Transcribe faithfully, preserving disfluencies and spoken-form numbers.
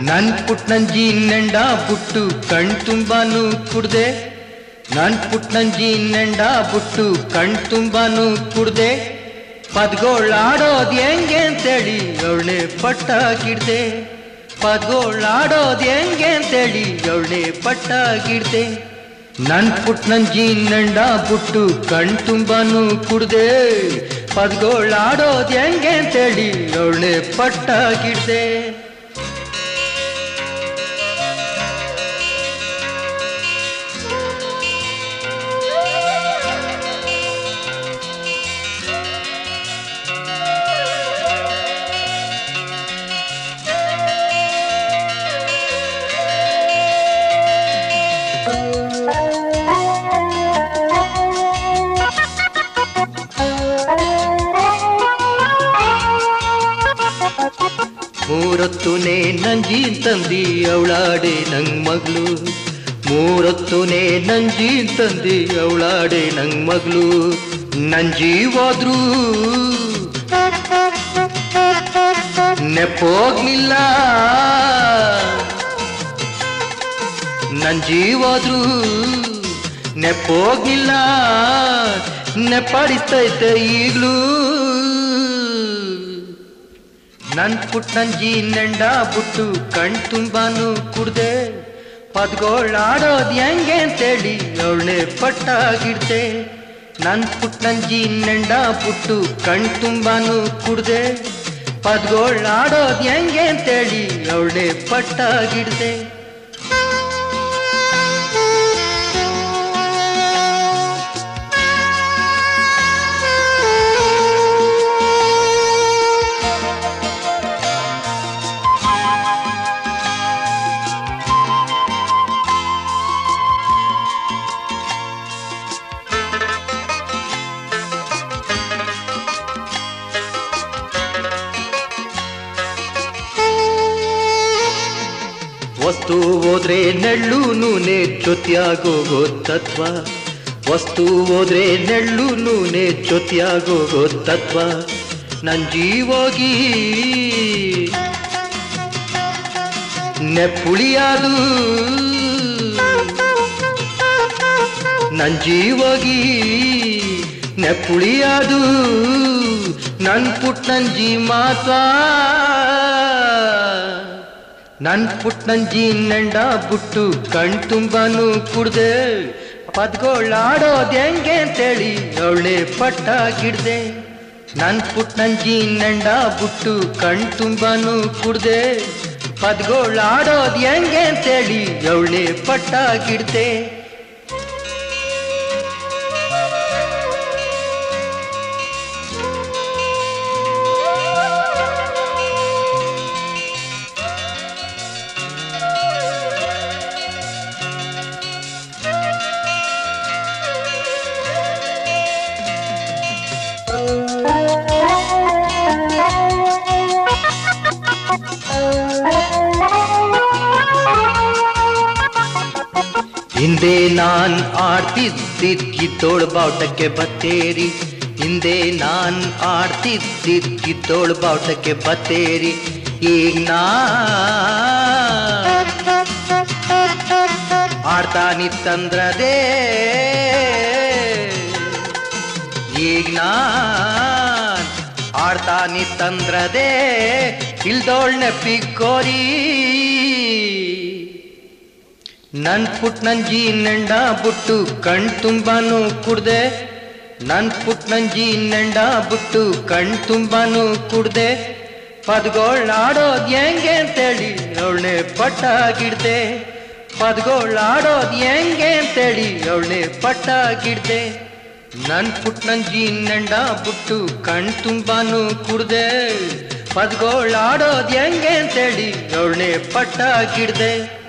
ನನ್ ಪುಟ್ನಂಜಿ ನೆಂಡ ಬುಟ್ಟು ಕಣ್ ತುಂಬಾನು ಕುಡ್ದೆ, ನನ್ ಪುಟ್ನಂಜಿ ನೆಂಡ ಬುಟ್ಟು ಕಣ್ ತುಂಬಾನು ಕುಡ್ದೆ. ಪದ್ಗೋಳಾಡೋದ್ ಹೆಂಗೆ ಅಂತೇಳಿ ಅವಳೆ ಪಟ್ಟಾಗಿಡ್ದೆ, ಪದ್ಗೋಳಾಡೋದ್ ಹೆಂಗೆ ಅಂತೇಳಿ ಅವಳೆ ಪಟ್ಟಾಗಿಡ್ದೆ. ನನ್ ಪುಟ್ನಂಜಿ ನೆಂಡ ಬುಟ್ಟು ಕಣ್ ತುಂಬಾನು ಕುಡ್ದೆ, ಪದ್ಗೋಳಾಡೋದ್ ಹೆಂಗೆ ಅಂತೇಳಿ ಅವಳೆ ಪಟ್ಟಾಗಿಡ್ದೆ. ಮೂರೊತ್ತುನೇ ನಂಜಿ ತಂದಿ ಅವಳಾಡೆ ನಂಗ್ ಮಗಳು, ಮೂರೊತ್ತುನೇ ನಂಜಿ ತಂದಿ ಅವಳಾಡೆ ನಂಗ್ ಮಗಳು. ನಂಜಿ ಹೋದ್ರು ನೆಪೋಗ್ಲಿಲ್ಲ, ನಂಜಿ ಹೋದ್ರು ನೆಪೋಗ್ಲಿಲ್ಲ, ನೆಪಡಿತೈತೆ ಈಗ್ಲೂ. ನನ್ ಪುಟ್ನಂಜಿ ನೆಂಡ ಬುಟ್ಟು ಕಣ್ ತುಂಬಾನು ಕುಡ್ದೆ, ಪದ್ಗೋಳಾಡೋದ್ ಹೆಂಗೆ ಅಂತೇಳಿ ಅವಳೆ ಪಟ್ಟಾಗಿಡ್ದೆ. ನನ್ ಪುಟ್ನಂಜಿ ನೆಂಡ ಬುಟ್ಟು ಕಣ್ ತುಂಬಾನು ಕುಡ್ದೆ, ಪದ್ಗೋಳಾಡೋದ್ ಹೆಂಗೆ ಅಂತೇಳಿ ಅವಳೆ ಪಟ್ಟಾಗಿಡ್ದೆ. ವಸ್ತು ಹೋದ್ರೆ ನೆಳ್ಳು ನೂನೆ ಜೊತೆಯಾಗೋಗೋ ತತ್ವ, ವಸ್ತು ಹೋದ್ರೆ ನೆಳ್ಳು ನೂನೆ ಜೊತೆಯಾಗೋಗೋ ತತ್ವ. ನಂಜಿ ಹೋಗಿ ನೆಪ್ಪುಳಿಯಾದು, ನಂಜಿ ಹೋಗಿ ನೆಪ್ಪುಳಿಯಾದು ನನ್ ಪುಟ್ನಂಜಿ ಮಾತ್ವಾ. ನನ್ ಪುಟ್ನಂಜಿ ನೆಂಡ ಬುಟ್ಟು ಕಣ್ ತುಂಬಾನು ಕುಡ್ದೆ, ಪದ್ಗೋಳಾಡೋದ್ ಹೆಂಗೆ ಅಂತೇಳಿ ಅವಳೆ ಪಟ್ಟಾಗಿಡ್ದೆ. ನನ್ ಪುಟ್ನಂಜಿ ನೆಂಡ ಬುಟ್ಟು ಕಣ್ ತುಂಬಾನು ಕುಡ್ದೆ, ಪದ್ಗೋಳಾಡೋದ್ ಹೆಂಗೆ ಅಂತೇಳಿ ಅವಳೆ ಪಟ್ಟಾಗಿಡ್ದೆ. ಹಿಂದೆ ನಾನ್ ಆಡ್ತಿದ್ದಿದ್ ಕಿತ್ತೋಳ್ ಬಾವುಟಕ್ಕೆ ಬತ್ತೇರಿ, ಹಿಂದೆ ನಾನ್ ಆಡ್ತಿದ್ದಿದ್ ಕಿತ್ತೋಳ್ ಬಾವುಟಕ್ಕೆ ಬತ್ತೇರಿ. ಈಗ ನಾ ಆಡ್ತಾನಿತ್ತಂದ್ರದೇ, ಈಗ ನಾನ್ ಆಡ್ತಾನಿತ್ತಂದ್ರದೇ ಇಲ್ದೋಳ್ ನೆಪ್ಪಿಕೋರಿ. ನನ್ ಪುಟ್ನಂಜಿ ನೆಂಡ ಬುಟ್ಟು ಕಣ್ ತುಂಬಾನು ಕುಡ್ದೆ, ನನ್ ಪುಟ್ನಂಜಿ ನೆಂಡ ಬುಟ್ಟು ಕಣ್ ತುಂಬಾನು ಕುಡ್ದೆ, ಪದ್ಗೋಳಾಡೋದ್ ಹೆಂಗೆ ಅಂತೇಳಿ ಅವಳೆ ಪಟ್ಟಾಗಿಡ್ದೆ, ಪದ್ಗೋಳಾಡೋದ್ ಹೆಂಗೆ ಅಂತೇಳಿ ಅವಳೆ ಪಟ್ಟಾಗಿಡ್ದೆ. ನನ್ ಪುಟ್ನಂಜಿ ನೆಂಡ ಬುಟ್ಟು ಕಣ್ ತುಂಬಾನು ಕುಡ್ದೆ, ಪದ್ಗೋಳಾಡೋದ್ ಹೆಂಗೆ ಅಂತೇಳಿ ಅವಳೆ ಪಟ್ಟಾಗಿಡ್ದೆ.